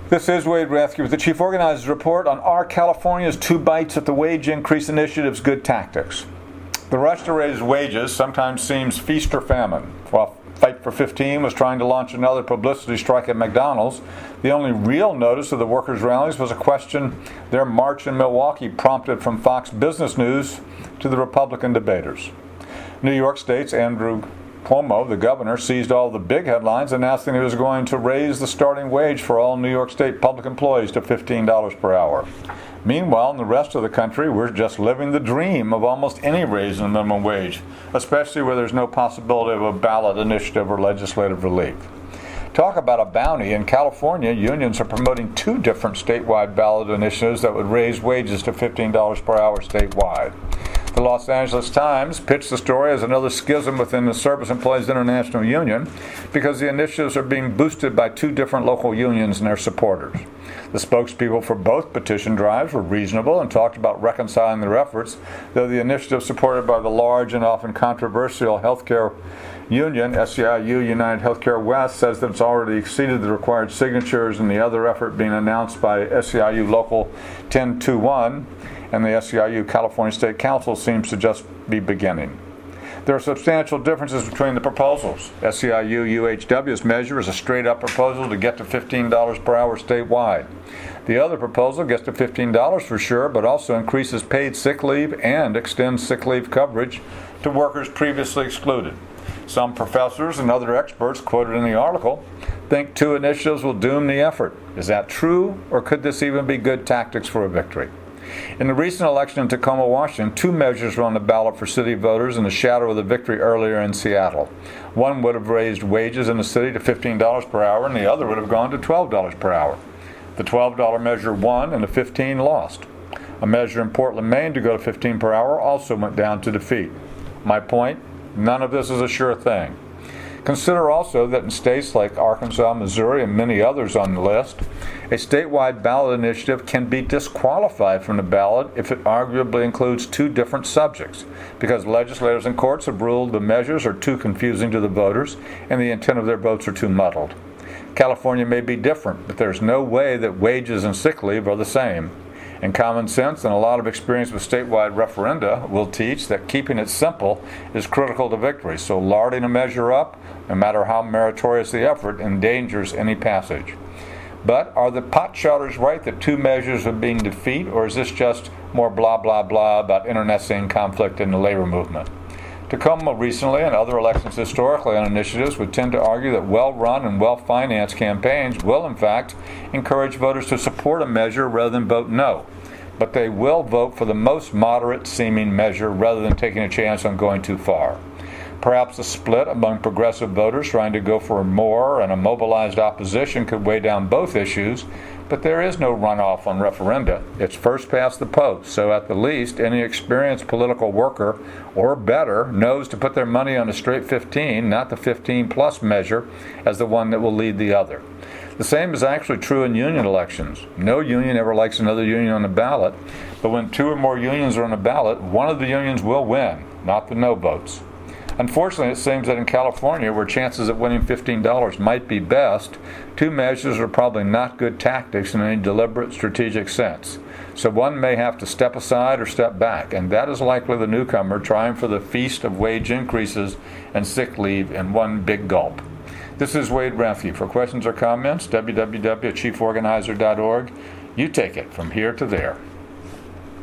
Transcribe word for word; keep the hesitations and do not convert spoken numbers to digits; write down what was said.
This is Wade Rathke with the Chief Organizer's Report on Our California's Two Bites at the Wage Increase Initiative's Good Tactics. The rush to raise wages sometimes seems feast or famine. While Fight for fifteen was trying to launch another publicity strike at McDonald's, the only real notice of the workers' rallies was a question their march in Milwaukee prompted from Fox Business News to the Republican debaters. New York State's Andrew Cuomo, the governor, seized all the big headlines, announcing he was going to raise the starting wage for all New York State public employees to fifteen dollars per hour. Meanwhile, in the rest of the country, we're just living the dream of almost any raise in the minimum wage, especially where there's no possibility of a ballot initiative or legislative relief. Talk about a bounty. In California, unions are promoting two different statewide ballot initiatives that would raise wages to fifteen dollars per hour statewide. The Los Angeles Times pitched the story as another schism within the Service Employees International Union because the initiatives are being boosted by two different local unions and their supporters. The spokespeople for both petition drives were reasonable and talked about reconciling their efforts, though the initiative supported by the large and often controversial healthcare union, S E I U United Healthcare West, says that it's already exceeded the required signatures, and the other effort being announced by S E I U Local ten twenty-one and the S E I U California State Council seems to just be beginning. There are substantial differences between the proposals. S E I U U H W's measure is a straight-up proposal to get to fifteen dollars per hour statewide. The other proposal gets to fifteen dollars for sure, but also increases paid sick leave and extends sick leave coverage to workers previously excluded. Some professors and other experts quoted in the article think two initiatives will doom the effort. Is that true, or could this even be good tactics for a victory? In the recent election in Tacoma, Washington, two measures were on the ballot for city voters in the shadow of the victory earlier in Seattle. One would have raised wages in the city to fifteen dollars per hour, and the other would have gone to twelve dollars per hour. The twelve dollars measure won, and the fifteen dollars lost. A measure in Portland, Maine to go to fifteen dollars per hour also went down to defeat. My point? None of this is a sure thing. Consider also that in states like Arkansas, Missouri, and many others on the list, a statewide ballot initiative can be disqualified from the ballot if it arguably includes two different subjects, because legislators and courts have ruled the measures are too confusing to the voters and the intent of their votes are too muddled. California may be different, but there's no way that wages and sick leave are the same. And common sense and a lot of experience with statewide referenda will teach that keeping it simple is critical to victory. So larding a measure up, no matter how meritorious the effort, endangers any passage. But are the potshotters right that two measures would be in defeat, or is this just more blah blah blah about internecine conflict in the labor movement? Tacoma recently and other elections historically on initiatives would tend to argue that well-run and well-financed campaigns will, in fact, encourage voters to support a measure rather than vote no. But they will vote for the most moderate-seeming measure rather than taking a chance on going too far. Perhaps a split among progressive voters trying to go for more and a mobilized opposition could weigh down both issues, but there is no runoff on referenda. It's first past the post, so at the least, any experienced political worker, or better, knows to put their money on a straight fifteen, not the fifteen-plus measure, as the one that will lead the other. The same is actually true in union elections. No union ever likes another union on the ballot, but when two or more unions are on the ballot, one of the unions will win, not the no votes. Unfortunately, it seems that in California, where chances of winning fifteen dollars might be best, two measures are probably not good tactics in any deliberate strategic sense. So one may have to step aside or step back, and that is likely the newcomer trying for the feast of wage increases and sick leave in one big gulp. This is Wade Rathke. For questions or comments, w w w dot chief organizer dot org. You take it from here to there.